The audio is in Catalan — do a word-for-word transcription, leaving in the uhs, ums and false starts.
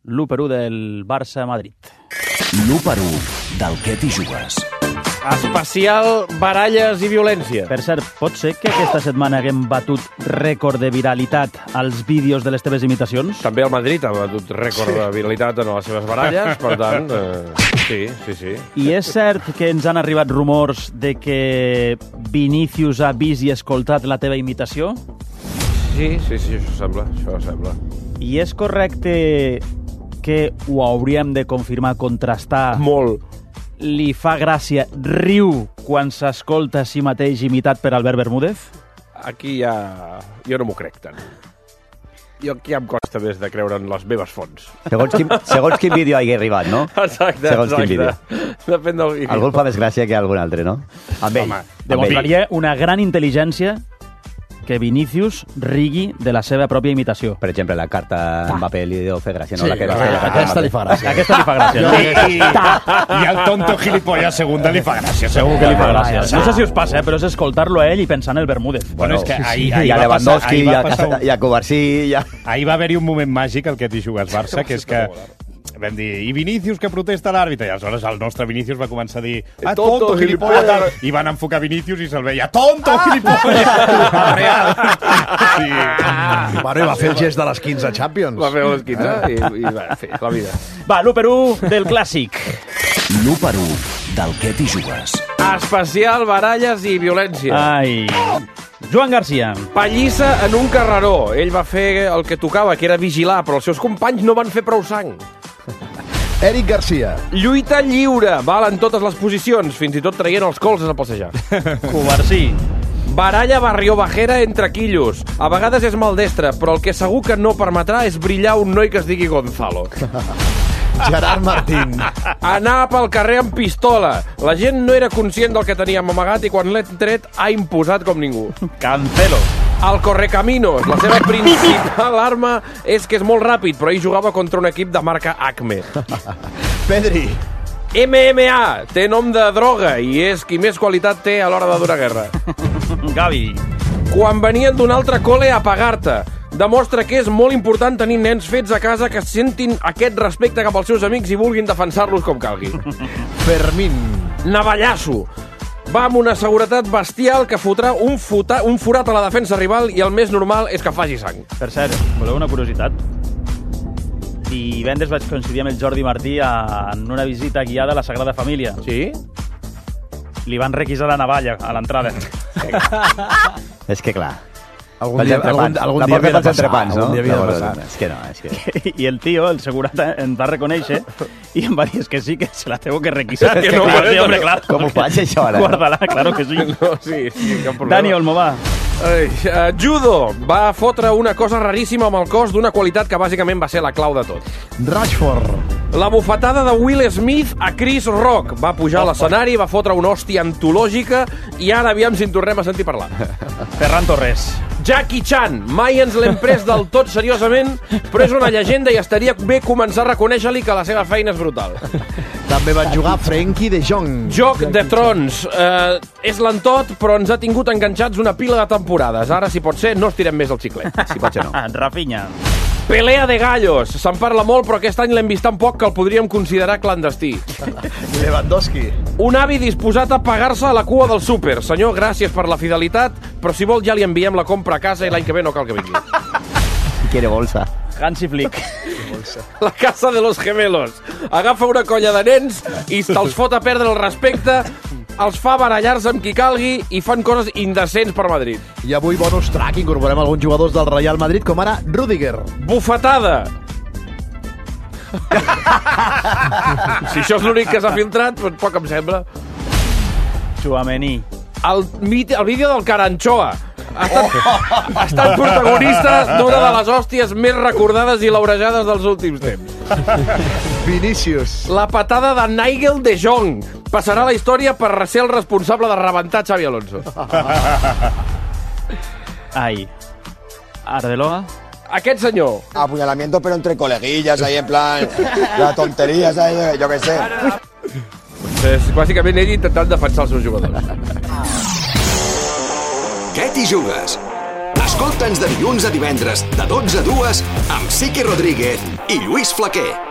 l'u per u del Barça-Madrid. l'u per u del Què t'hi jugues. Especial baralles i violència. Per cert, pot ser que aquesta setmana haguem batut rècord de viralitat als vídeos de les teves imitacions? També el Madrid ha batut rècord sí. de viralitat en les seves baralles, per tant, eh, sí, sí, sí. I és cert que ens han arribat rumors de que Vinícius ha vist i escoltat la teva imitació? Sí, sí, sí, això sembla, això sembla. I és correcte que ho hauríem de confirmar, contrastar... Molt. Li fa gràcia, riu quan s'escolta a si mateix imitat per Albert Bermúdez? Aquí ja... jo no m'ho crec tant. Jo aquí em costa més de creure en les meves fonts. Segons quin, segons quin vídeo hagi arribat, no? Exacte, segons exacte. Quin vídeo. Depèn del vídeo. Algú el fa més gràcia que algun altre, no? Amb ell. Home, demostraria una gran intel·ligència que Vinícius rigui de la seva pròpia imitació. Per exemple, la carta a Mbappé li deu fer gràcia, no? Sí, la que la, la, aquesta li fa gràcia. Aquesta li fa gràcia. No? I, i el tonto gilipollas segunda li fa gràcia. Segur que li fa gràcia. No sé si us passa, eh, però és escoltar-lo a ell i pensar en el Bermúdez. Bueno, és que ahir, ahir hi ha va passar... Lewandowski, hi ha, hi ha Covarsí... Hi ha... Ahir va haver-hi un moment màgic al que t'hi jugues Barça, que és que vam dir, i Vinícius que protesta l'àrbitre, i aleshores el nostre Vinícius va començar a dir, ah, tonto, gilipollas, i van enfocar Vinícius i se'l veia, tonto, gilipollas, real. Sí. Bueno, i va fer el gest de les quinze Champions. Va fer les quinze i, i va fer la vida. Va, l'u per u del clàssic. l'u per u del Què t'hi jugues. Especial baralles i violència. Ai... Joan Garcia. Pallissa en un carreró. Ell va fer el que tocava, que era vigilar, però els seus companys no van fer prou sang. Eric Garcia. Lluita lliure. Val en totes les posicions, fins i tot traient els colzes a passejar. Covarsí. Baralla barriobajera entre quillos. A vegades és maldestre, però el que segur que no permetrà és brillar un noi que es digui Gonzalo. Gerard Martín. Anar pel carrer amb pistola. La gent no era conscient del que teníem amagat i quan l'he tret ha imposat com ningú. Cancelo. El Correcaminos. La seva principal arma és que és molt ràpid, però ell jugava contra un equip de marca Acme. Pedri. M M A. Té nom de droga i és qui més qualitat té a l'hora de donar guerra. Gavi. Quan venien d'un altre col·le a pagar-te. Demostra que és molt important tenir nens fets a casa que sentin aquest respecte cap als seus amics i vulguin defensar-los com calgui. Fermín. Navallasso. Va amb una seguretat bestial que fotrà un, fota, un forat a la defensa rival i el més normal és que faci sang. Per cert, voleu una curiositat? Divendres vaig coincidir amb el Jordi Martí en una visita guiada a la Sagrada Família. Sí? Li van requisar la navalla a l'entrada. És que clar... Algun dia, algun, algun dia havia de passar. Entrepans, no? Algun dia havia de passar. És que no, és que... I el tio, el segurata, em va reconèixer i em va dir, és que sí, que se la tengo que requisar. Que no, sí, hombre, claro. Com ho faig, això, ara? Guarda-la, claro que sí. No, sí, sí, cap problema. Dani Olmo, va. Ai, uh, judo. Va fotre una cosa raríssima amb el cos d'una qualitat que bàsicament va ser la clau de tot. Rashford. La bufetada de Will Smith a Chris Rock. Va pujar a l'escenari, va fotre una hòstia antològica i ara aviam si en tornem a sentir parlar. Ferran Torres. Jackie Chan. Mai ens l'hem pres del tot seriosament, però és una llegenda i estaria bé començar a reconèixer-li que la seva feina és brutal. També van jugar Frenkie de Jong. Joc de Trons. Uh, és l'entot, però ens ha tingut enganxats una pila de temporades. Ara, si pot ser, no estirem més el xiclet. Si pot ser, no. Rafinha. Pelea de gallos. Se'n parla molt, però aquest any l'hem vist tan poc que el podríem considerar clandestí. Lewandowski. Un avi disposat a pagar-se a la cua del súper. Senyor, gràcies per la fidelitat, però si vol ja li enviem la compra a casa i l'any que ve no cal que vingui. Quiere bolsa. Hansi Flick. La casa de los gemelos. Agafa una colla de nens i te'ls fot a perdre el respecte, els fa barallar-se amb qui calgui i fan coses indecents per Madrid. I avui, bonus track, incorporem alguns jugadors del Real Madrid, com ara Rüdiger. Bufetada. Si això és l'únic que s'ha filtrat, doncs poc em sembla. Tchouaméni. El, el vídeo del Caranchoa. Ha estat, oh. ha estat protagonista d'una de les hòsties més recordades i laurejades dels últims temps. Vinícius. La patada de Nigel de Jong. Passarà a la història per ser el responsable de rebentar Xavi Alonso. Ai. Arbeloa. Aquest senyor. Apuñalamiento, pero entre coleguillas, ahí en plan... La tontería, ¿sabes? Yo qué sé. És bàsicament ell intentant defensar els seus jugadors. Què t'hi jugues? Escolta Escolta'ns de dilluns a divendres, de dotze a dues, amb Siqui Rodríguez i Lluís Flaquer.